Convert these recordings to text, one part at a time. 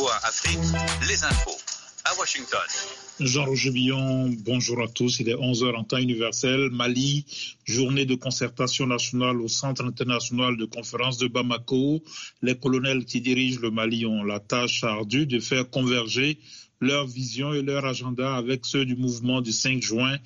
VOA Afrique, les infos à Washington. Jean-Roger Billon, bonjour à tous. Il est 11h en temps universel. Mali, journée de concertation nationale au Centre international de conférence de Bamako. Les colonels qui dirigent le Mali ont la tâche ardue de faire converger leur vision et leur agenda avec ceux du mouvement du 5 juin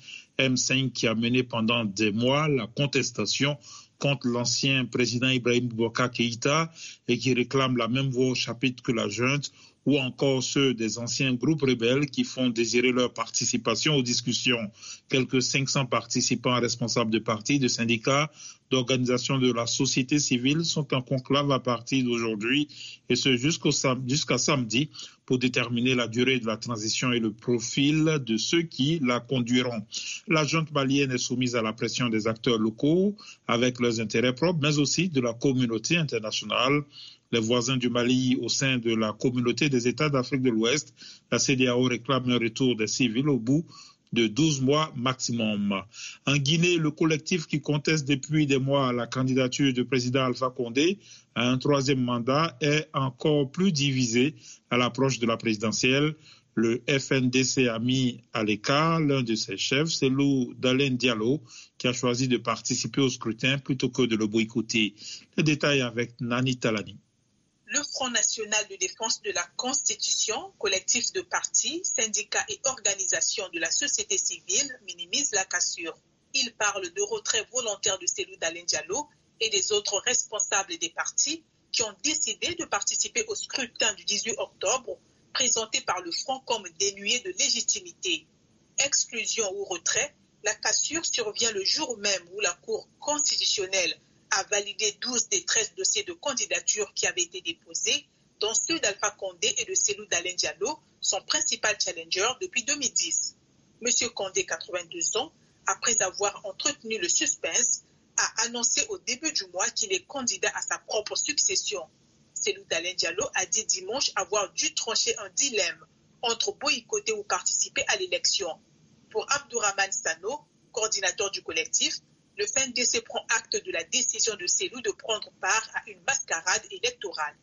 M5 qui a mené pendant des mois la contestation contre l'ancien président Ibrahim Boubacar Keïta et qui réclame la même voix au chapitre que la junte, ou encore ceux des anciens groupes rebelles qui font désirer leur participation aux discussions. Quelques 500 participants responsables de partis, de syndicats, d'organisations de la société civile sont en conclave à partir d'aujourd'hui et ce jusqu'à samedi pour déterminer la durée de la transition et le profil de ceux qui la conduiront. La junte malienne est soumise à la pression des acteurs locaux avec leurs intérêts propres, mais aussi de la communauté internationale. Les voisins du Mali au sein de la communauté des États d'Afrique de l'Ouest, la CEDEAO réclame un retour des civils au bout de 12 mois maximum. En Guinée, le collectif qui conteste depuis des mois la candidature du président Alpha Condé à un troisième mandat est encore plus divisé à l'approche de la présidentielle. Le FNDC a mis à l'écart l'un de ses chefs, Cellou Dalein Diallo, qui a choisi de participer au scrutin plutôt que de le boycotter. Les détails avec Nani Talani. Le Front national de défense de la Constitution, collectif de partis, syndicats et organisations de la société civile, minimise la cassure. Il parle de retrait volontaire de Cellou Dalein Diallo et des autres responsables des partis qui ont décidé de participer au scrutin du 18 octobre, présenté par le Front comme dénué de légitimité. Exclusion ou retrait, la cassure survient le jour même où la Cour constitutionnelle a validé 12 des 13 dossiers de candidature qui avaient été déposés, dont ceux d'Alpha Condé et de Cellou Dalein Diallo, son principal challenger depuis 2010. M. Condé, 82 ans, après avoir entretenu le suspense, a annoncé au début du mois qu'il est candidat à sa propre succession. Cellou Dalein Diallo a dit dimanche avoir dû trancher un dilemme entre boycotter ou participer à l'élection. Pour Abdourahmane Sano, coordinateur du collectif, le FNDC prend acte de la décision de Cellou de prendre part à une mascarade électorale.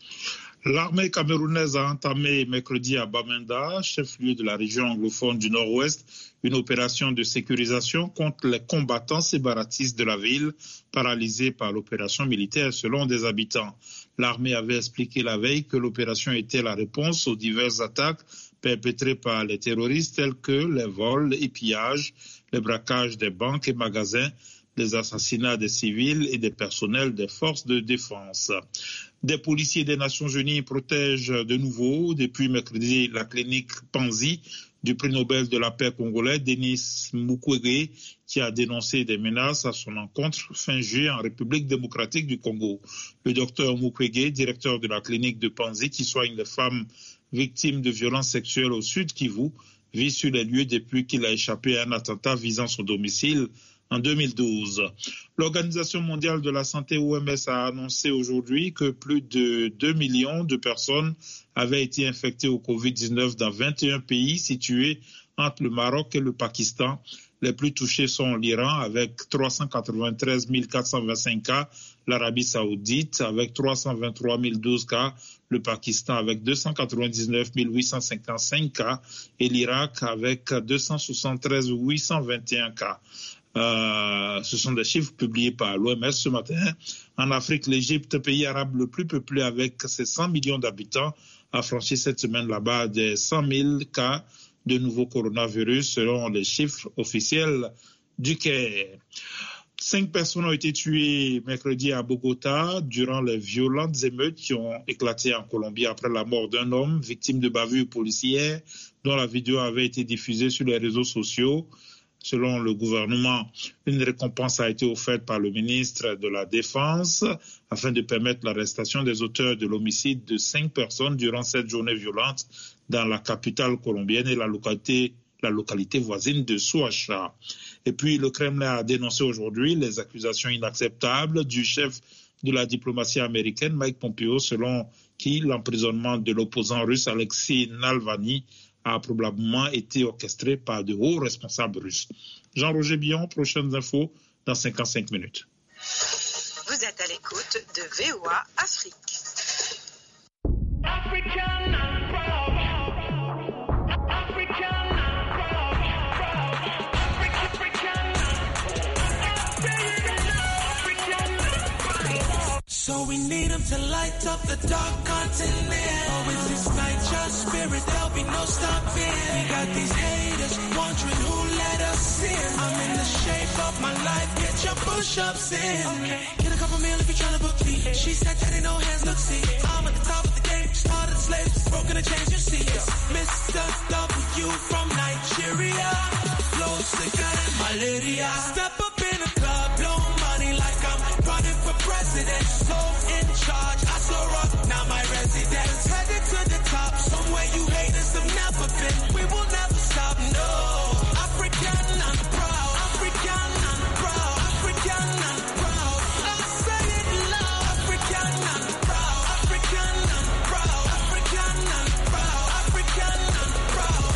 L'armée camerounaise a entamé mercredi à Bamenda, chef-lieu de la région anglophone du Nord-Ouest, une opération de sécurisation contre les combattants séparatistes de la ville, paralysés par l'opération militaire selon des habitants. L'armée avait expliqué la veille que l'opération était la réponse aux diverses attaques perpétrées par les terroristes tels que les vols et pillages, les braquages des banques et magasins, les assassinats des civils et des personnels des forces de défense. Des policiers des Nations Unies protègent de nouveau, depuis mercredi, la clinique Panzi du prix Nobel de la paix congolais, Denis Mukwege, qui a dénoncé des menaces à son encontre fin juillet en République démocratique du Congo. Le docteur Mukwege, directeur de la clinique de Panzi, qui soigne les femmes victimes de violences sexuelles au Sud Kivu, vit sur les lieux depuis qu'il a échappé à un attentat visant son domicile en 2012. L'Organisation mondiale de la santé OMS a annoncé aujourd'hui que plus de 2 millions de personnes avaient été infectées au Covid-19 dans 21 pays situés entre le Maroc et le Pakistan. Les plus touchés sont l'Iran avec 393 425 cas, l'Arabie saoudite avec 323 012 cas, le Pakistan avec 299 855 cas et l'Irak avec 273 821 cas. Ce sont des chiffres publiés par l'OMS ce matin. En Afrique, l'Égypte, pays arabe le plus peuplé avec ses 100 millions d'habitants, a franchi cette semaine là-bas des 100 000 cas de nouveau coronavirus selon les chiffres officiels du Caire. 5 personnes ont été tuées mercredi à Bogota durant les violentes émeutes qui ont éclaté en Colombie après la mort d'un homme victime de bavures policières dont la vidéo avait été diffusée sur les réseaux sociaux. Selon le gouvernement, une récompense a été offerte par le ministre de la Défense afin de permettre l'arrestation des auteurs de l'homicide de 5 personnes durant cette journée violente dans la capitale colombienne et la localité voisine de Soacha. Et puis le Kremlin a dénoncé aujourd'hui les accusations inacceptables du chef de la diplomatie américaine, Mike Pompeo, selon qui l'emprisonnement de l'opposant russe Alexei Navalny a probablement été orchestré par de hauts responsables russes. Jean-Roger Billon, prochaines infos dans 55 minutes. Vous êtes à l'écoute de VOA Afrique. African So we need him to light up the dark continent. Always ignite your spirit, there'll be no stopping. We got these haters wondering who let us in. I'm in the shape of my life, get your push-ups in. Okay. Get a couple meal if you're trying to book me. She said that ain't no hands, look, see. I'm at the top of the game, started the slaves, broken the chains, you see. Mr. W from Nigeria, flow sicker than malaria. Step up in the club, blow money like I'm running for president. So in charge, I so rock, now my residence. Headed to the top, somewhere you haters have never been. We will never stop, no. African and proud, African and proud, African and proud. I say it loud, African and proud, African and proud, African and proud, African and proud.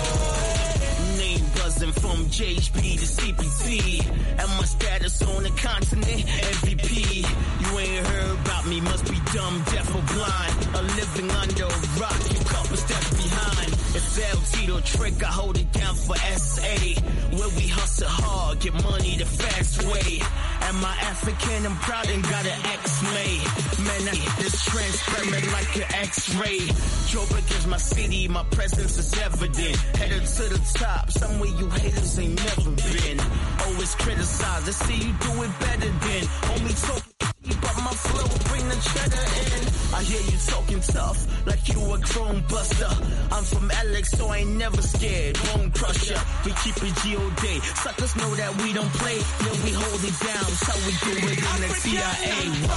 Oh. Name buzzing from JHP to CPT, and my status on the continent, MVP. You ain't heard about me, must be dumb, deaf or blind. A living under a rock, you couple steps behind. It's El Tito trick, I hold it down for SA. Where we hustle hard, get money the fast way. Am I African? I'm proud and got an X-made. Man, it's transparent like an X-ray. Joburg is my city, my presence is evident. Headed to the top, somewhere you haters ain't never been. Always criticize, I see you do it better than. Homie talk, but my flow bring the cheddar in. I hear you talking tough, like you a chrome buster. I'm from Alex, so I ain't never scared. Bone crusher, we keep it G.O.D. Suckers know that we don't play, then we hold it down. So we do it in the CIA.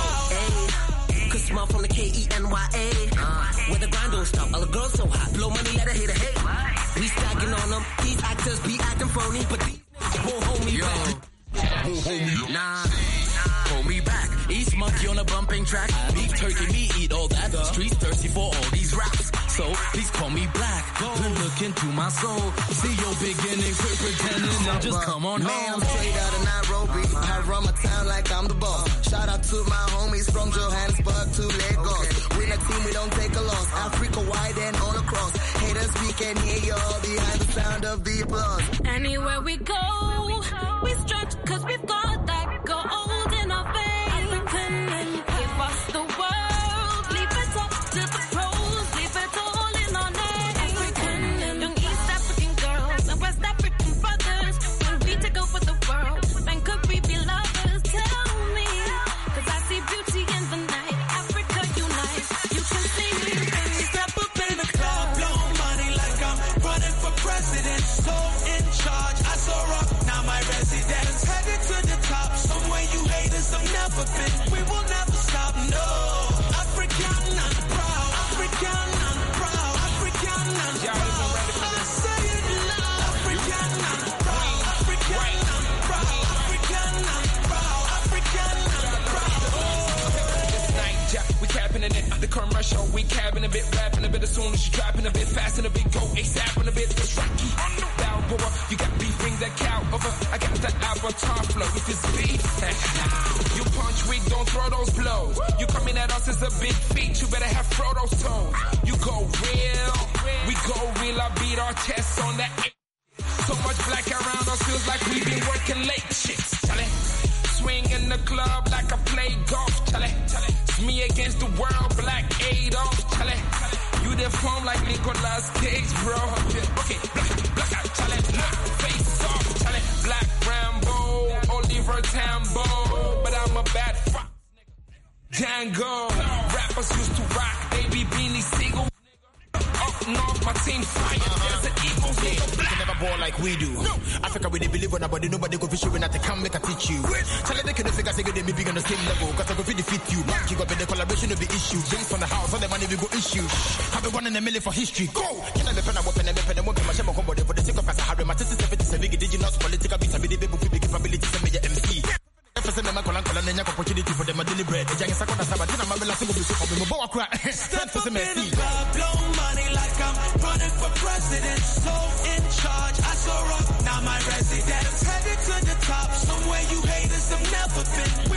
Cause small from the KENYA. Where the grind don't stop, all the girls so hot. Blow money, let her hate her hate. We stacking on them, these actors be acting phony, but these won't hold me back. Won't hold me, nah. Hold me back. East monkey on a bumping track. Beef turkey, me eat all that. Streets thirsty for all these raps. So please call me black. Then look into my soul. See your beginning, quit pretending and just come on home. Man, I'm straight out of Nairobi. I run my town like I'm the boss. Shout out to my homies from Johannesburg to Lagos. Win a team, we don't take a loss. Africa wide and all across. Haters, we can hear you all behind the sound of the applause. Anywhere we go, we stretch cause we've got that gold in our veins. African and give us the world. Leave it up to the pros. Leave it all in our name. African and young East African girls and West African brothers. When we take over the world, then could we be lovers? Tell me, cause I see beauty in the night. Africa unite. You can see me when we step up in the club. Blow money like I'm running for president. So in charge, I so rock, now my residence. Headed to the top, somewhere you haters have never been. We will never stop, no. African and proud, African and proud, African and proud. I say it loud, African and proud, African and proud, African and proud, African and proud. This night, Jack, we capping in it. The commercial, we capping a bit, rapping a bit as soon as you dropping a bit, fast and a bit, go ASAP and a bit. It's Rocky on the Balboa. You got beef, bring that cow over. I got that avatar flow. If it's beef, you punch weak, don't throw those blows. You coming at us as a big feat, you better have Frodo's toes. You go real, we go real. I beat our chests on that. So much black around us feels like we've been working late. Shit, Charlie. Swing in the club like I play golf, Charlie. It's me against the world, Black Adolf, Charlie. You deform like Nicolas Cage, bro. Okay, black out, Charlie. Face off, Charlie. Black Rambo, Oliver Tambo, but I'm a bad fuck. Django, rappers used to rock, baby Beanie Siegel. Up north, my team fire. There's an eagle with a black. Never ball like we do. No. Africa, we they believe on nobody, nobody go fish you when I can make a teach you. Tell them they can figure they may be on the same level. Cause I go fit defeat you. Back you up in the collaboration of the issue. Drinks from the house, all the money we go issue. Have been one in a million for history. Go! Can I be pen a weapon and weapon and weapon my shame on combo for the sake of us? I have my sister 77 indigenous political beats and be the baby with big capabilities and major MC. Opportunity for them a deliberate. The young Sakota Sabatina Mabella single piece of the Boa crack. Step up in the club, blow money like I'm running for president. So in charge, I so rock, now my residence. Headed to the top, somewhere you haters have never been.